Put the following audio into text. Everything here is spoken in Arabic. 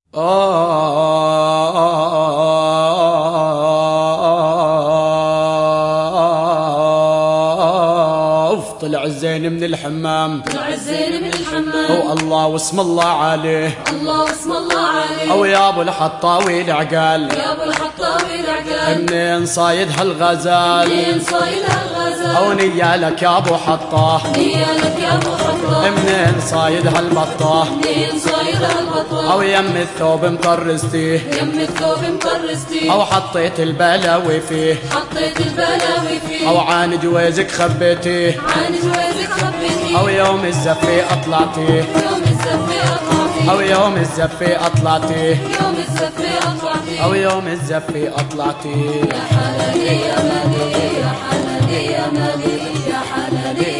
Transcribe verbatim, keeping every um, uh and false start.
اوف طلع الزين من الحمام، طلع الزين من الحمام، او الله واسم الله عليه، الله واسم الله عليه. او يا ابو الحطاوي العقال، يا ابو الحطاوي العقال، منين صايد هالغزال، منين صايد هالغزال، او نيالك يا ابو حطاه، نيالك يا ابو حطاه، منين صايد هالبطاه، منين صايد هالبطاه، او يم الثوب مطرستيه، يم الثوب مطرستيه، او حطيت البلاوي فيه، حطيت البلاوي فيه، او عن جويزك خبيتيه، عن جوازك خبيتيه، او يوم الزفي اطلعتيه، يوم الزفي اطلعتيه، او يوم الزفي اطلعتيه، يوم الزفي اطلعتيه، او يوم الزفي اطلعتيه. يا حلالي يا مالي، يا حلالي يا مالي، يا حلالي